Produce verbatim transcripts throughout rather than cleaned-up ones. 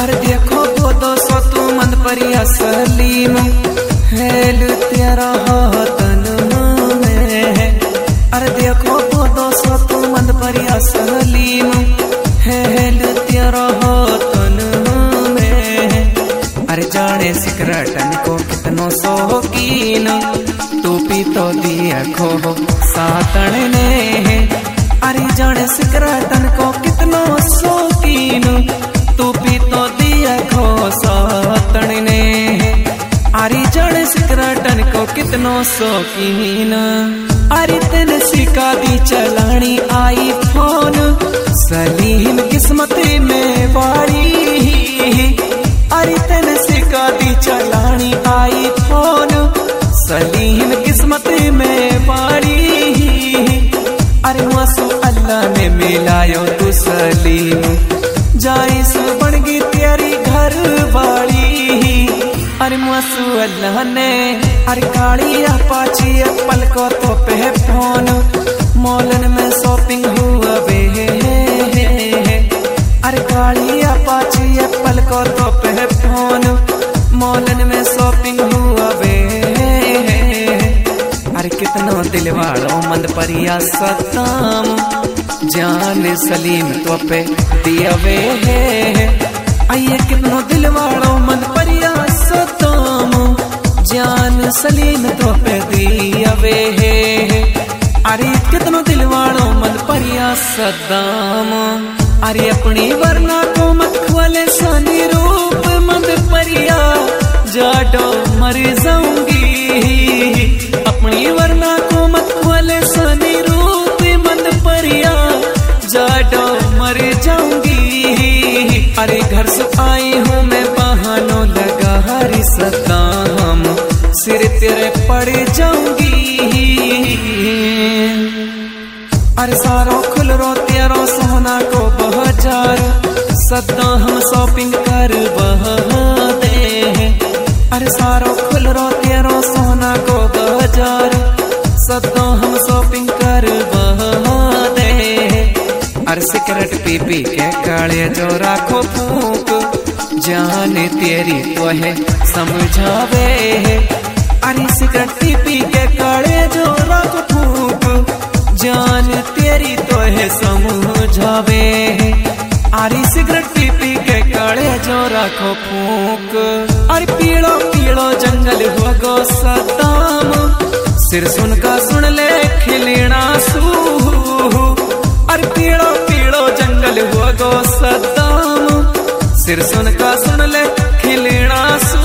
अरे देखो वो दो सौ तू मंद परिया सलीम हेल तेरा हाथन में। अरे देखो वो दो सौ तू मंद परिया सलीम हेल तेरा हाथन में। अरे जाने सिकरटन को कितनो शौकीन तू पी तो दिया खो सातन ने। अरे जाने सिकरटन को कितनो शौकीन तू पी तो दिया खो सातन ने। अरे जाने सिकरटन को कितनो शौकीन। अरे तेन सिका दी चलानी आई फोन सलीम किस्मत में वारी। अरे तेन सिका दी चलानी आई फोन सलीम किस्मत में वारी। अरे मासू अल्लाह ने मिलायो तू सलीम जाई सु बन गई तेरी घर वाली। अरे मासू अल्लाह ने अरे काली अपाची पल को तो पे फोन मॉलन में शॉपिंग हुआ बे। अरे काली अपाची पल को तो पे फोन मॉलन में शॉपिंग हुआ बे। अरे कितना दिल वालों मंद परिया सताम जान सलीम तो पे दिया वे। आइए कितनो दिल वालों मंद परिया सताम जान सलीम तो पे दिया वे। अरे कितनो दिल वालों मंद परिया सदाम। अरे अपनी वरना को मत खोले सानी रूप मंद परिया जाडो मर जाऊंगी। अपनी वरना को मत खोले सानी रूप मंद परिया जाडो मर जाऊंगी। अरे घर से आई हूँ मैं बहानों लगा हरी सदाम सिर तेरे पड़ जाऊंगी। अरे सारो खुल रो तेरो सोना को बाजार सदा हम शॉपिंग कर दे। अरे सारो खुल रो तेरो सोना को बाजार सदा हम शॉपिंग कर दे। अरे सिगरेट पी पी के काले जो राखो फूक जान तेरी तो है समझावे। अरे सिगरेट पी पी के काले जो राखो फूक जान तेरी तो है समझावे। अरे सिगरेट पी पी के काले जो राखो फूक। अरे पीड़ो पीड़ो जंगल हो गो सदाम सिर सुन का सुन ले खिलना सू। अरे पीड़ो पीड़ो जंगल हो गो सदाम सिर सुन का सुन ले खिलना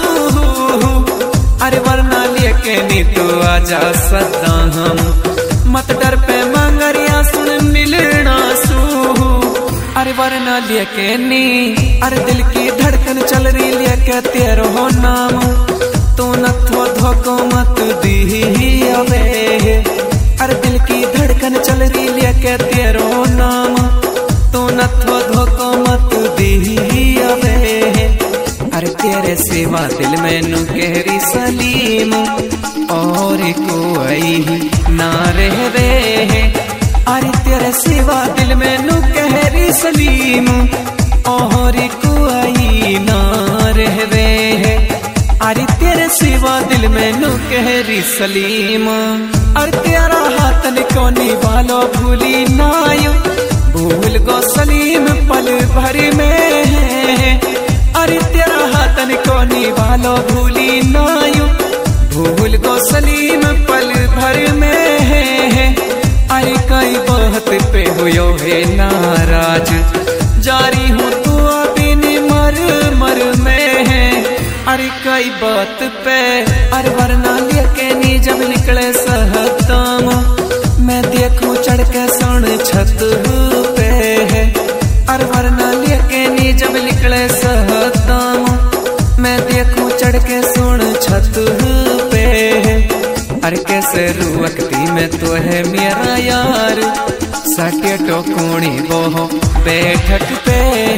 सू। अरे वरना लेके नी तू आजा सदाम मत डर पे मांगरिया सुन मिलना सू। अरे वरना लेके नी अरे दिल की धड़कन चल रही लेके तेरो हो नाम तू न थो धोको मत दी अवे। अरे दिल की धड़कन चल रही लेके तेरो नाम तू न थो धोको मत दी अवे। अरे तेरे सिवा दिल मैनू कहरी सलीम और कोई ना रह वे। अरे तेरे सिवा दिल मैनू कहरी सलीम और कोई ना रह वे। अरे तेरे सिवा दिल मैनू कहरी सलीम। अरे तेरा हाथन कोनी वालो भूली नायो भूल गो सलीम पल भर में। अरे तेरा हाथन कोनी वालो भूली नायो भूल गो सलीम पल भर में। अरे कई बात पे हुयो है नाराज जारी हूँ तू अभी मर मर में। अरे कई बात पे अरे वरना लेके नी जब निकले सहदाम मैं देखूं चढ़ के सोन छत पे। अरे वरना लेके नी जब निकले सहदाम मैं देखूं चढ़ के सोन छत पे। अरे कैसे रुकती मैं तो है मेरा यार साटे टोकोनी वो बैठक पे।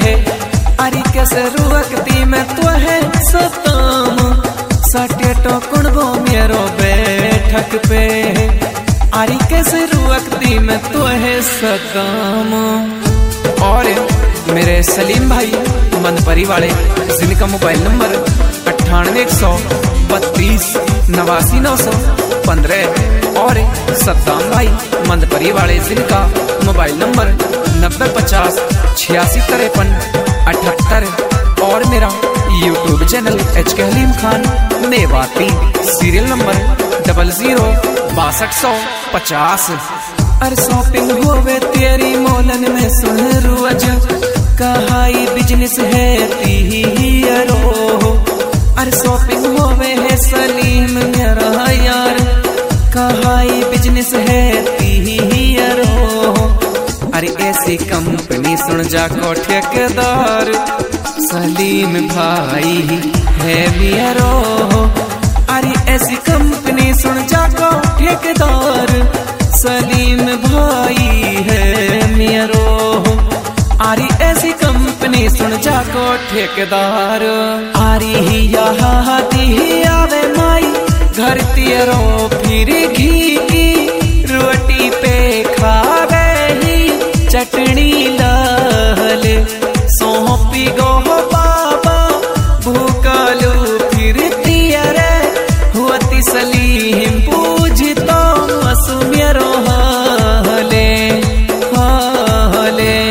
अरे कैसे रुकती मैं तो है सताम साटे टोकन वो मेरो बैठक पे। अरे कैसे रुकती मैं तो है सताम। और मेरे सलीम भाई मनपरी वाले, जिनका मोबाइल नंबर अट्ठानवे एक सौ बत्तीस नवासी नौ सौ पंद्रह। और सद्दाम भाई मनपरी वाले, जिनका मोबाइल नंबर नब्बे पचास छियासी तिरपन अठहत्तर। और मेरा YouTube channel H K Halim Khan Mewati, serial number double zero बासठ सौ पचास। अरे शॉपिंग होवे तेरी मोलन में सुन रोज, कहाई बिजनेस है तीरो। अरे शॉपिंग होवे है सलीम मेरा यार, कहाई बिजनेस है तीरो। अरे ऐसी कंपनी सुन जाको ठेकेदार, सलीम भाई है मेरो। अरे ऐसी कंपनी सुन जाको ठेकेदार, सलीम भाई है मेरो। आरी ऐसी कंपनी सुन जाको ठेकेदार। आरी ही यहाँ दी आवे माई घर तेरो, फिर घी की रोटी पे खावे ही चटनी लाल। सौंपी गो बाबा भूकालू फिर तियरे, हुआती सलीम पूजी तो मसु मेरो हाले हाले।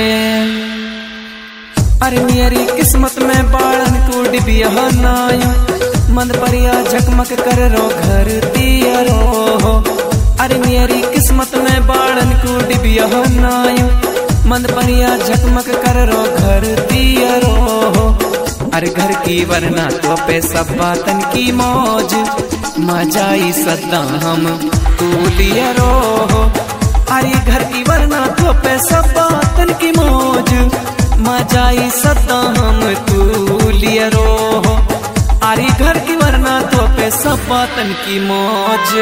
अरे मेरी किस्मत में बाड़न को डिबिया नायो, मन परिया झकमक कर रो घर तियरो। अरे मेरी किस्मत में बाड़न को डिबिया नायो, मन परिया झकमक कर रो घर तियरो। अरे घर की वरना तो पे सब बातन की मौज, मजाई सद्दाम तू लियरो। अरे घर की वरना तो पे सब बातन की मौज, मजाई सद्दाम तू लियरो। अरे घर की वरना तो पे सब बातन की मौज।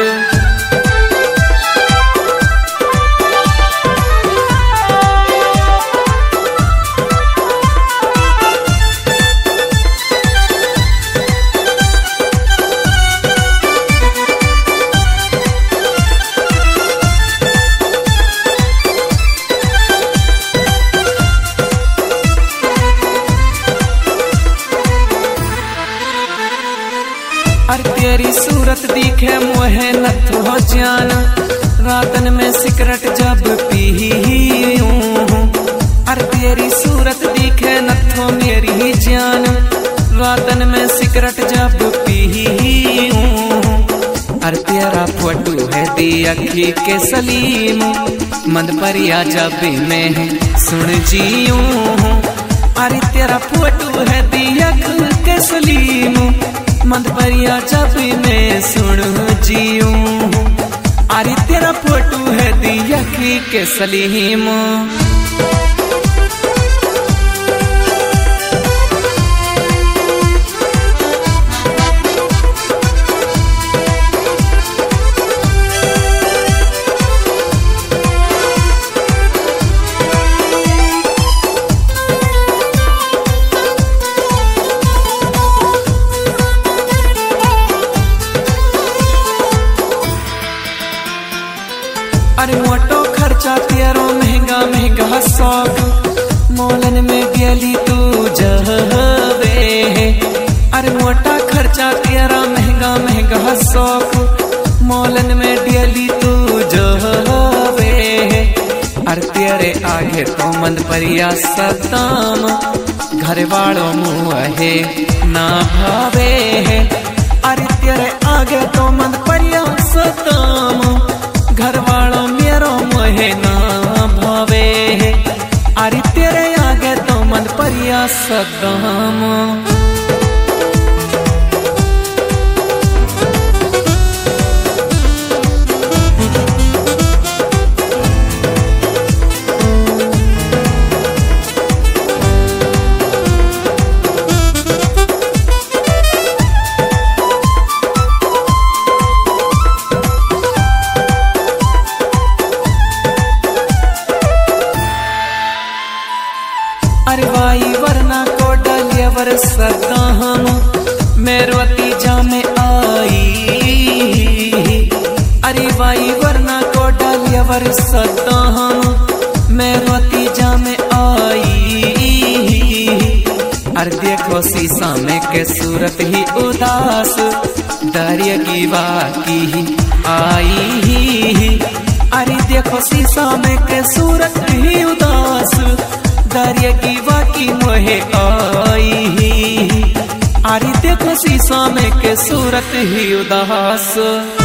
अरे तेरी सूरत दिखे मोहे नथ हो जाना, रातन में सिगरेट जब पीऊं। अरे तेरी सूरत दिखे नथो मेरी जान, रातन में सिगरेट जब पीऊं। अरे तेरा फोटो है दी अखी के सलीम, मन परिया जब मैं सुन जीऊं। अरे तेरा फोटो है दी अख के सलीम, मन परिया जब मैं सुन जीऊं। अरे तेरा फोटो है दिया के सलीम। अरे मोटो खर्चा तेरो महंगा महंगा शौक, मोलन में गेली तू जहवे। अरे मोटा खर्चा तेरा महंगा महंगा शौक, मोलन में गेली तू जहवे। अरे तेरे आगे तो मन परिया सद्दाम, घर वालों मुँहे ना भावे। अरे तेरे आगे तो मन परिया सद्दाम, घर वालों मेरो मोहे ना भावे। अरे तेरे आगे तो मन परिया सद्दाम। अरे वाई वरना को डालिया वर सद्दाम, मेरो तीजा में आई। अरे वाई वरना को डालिया वर सद्दाम, मेरो तीजा में आई। देखो शीशा में के सूरत ही उदास, दरिया की बाकी ही आई ही। अरे देखो शीशा में के सूरत ही उदास, दरिया की बाकी मोहे आई ही। अरे देखो शीशा में के सूरत ही उदास।